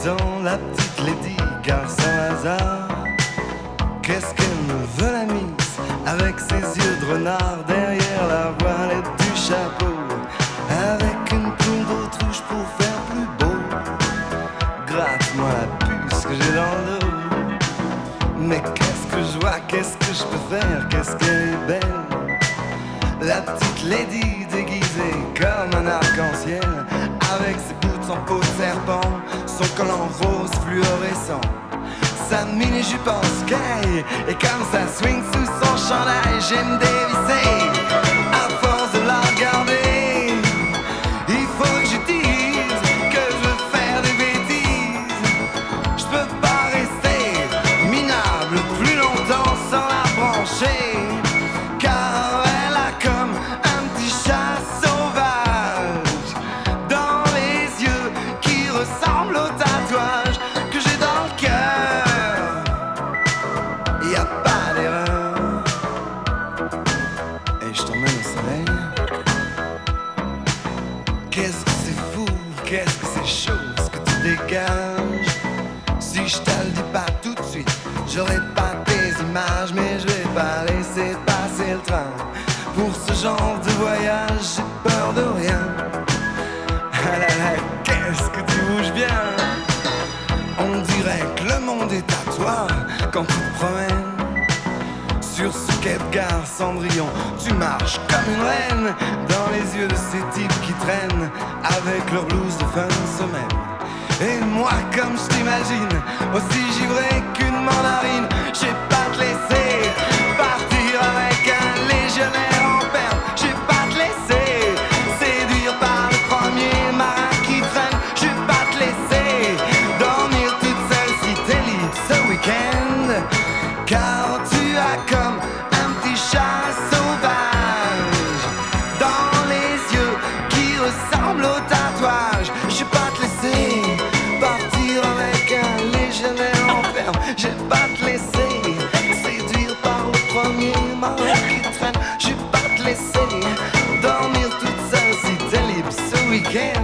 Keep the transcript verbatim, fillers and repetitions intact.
dans la petite Lady, car sans hasard, qu'est-ce qu'elle me veut la mise, avec ses yeux de renard derrière la voilette du chapeau, avec une plume d'autruche pour faire plus beau. Gratte-moi la puce que j'ai dans le dos. Mais qu'est-ce que je vois, qu'est-ce que je peux faire, qu'est-ce qu'elle est belle, la petite Lady déguisée comme un arc-en-ciel, avec ses boots en peau de serpent, son collant rose fluorescent, sa mini-jupe en sky, et comme ça swing sous son chandail, j'aime dévisser, à force de la regarder, il faut que je dise que je veux faire des bêtises, je peux pas rester minable plus longtemps sans la brancher, car elle a comme un petit chat sauvage dans les yeux qui ressemblent au tatouage que j'ai dans le cœur. Y a pas d'erreur. Et je t'emmène au soleil. Qu'est-ce que c'est fou, qu'est-ce que c'est chaud ce que tu dégages. Si je te le dis pas tout de suite, j'aurai pas tes images, mais je vais pas laisser passer le train. Pour ce genre de voyage, j'ai peur de rien. Ah là là, qu'est-ce que tu bouges bien. On dirait que le monde est à toi quand tu te promènes. Sur ce quai de gare Cendrillon, tu marches comme une reine dans les yeux de ces types qui traînent avec leur blouse de fin de semaine. Et moi, comme je t'imagine, aussi givré qu'une mandarine, j'ai pas te laisser partir avec un légionnaire en perme. J'ai pas te laisser séduire par le premier marin qui traîne. J'ai pas te laisser dormir toute seule si t'es libre ce week-end, car tu as comme un petit chat sauvage dans les yeux qui ressemblent au tatouage. J'ai pas te laisser partir avec un légionnaire en ferme. J'ai pas te laisser séduire par le premier marin qui traîne. J'ai pas te laisser dormir toute seule si t'es libre ce week-end.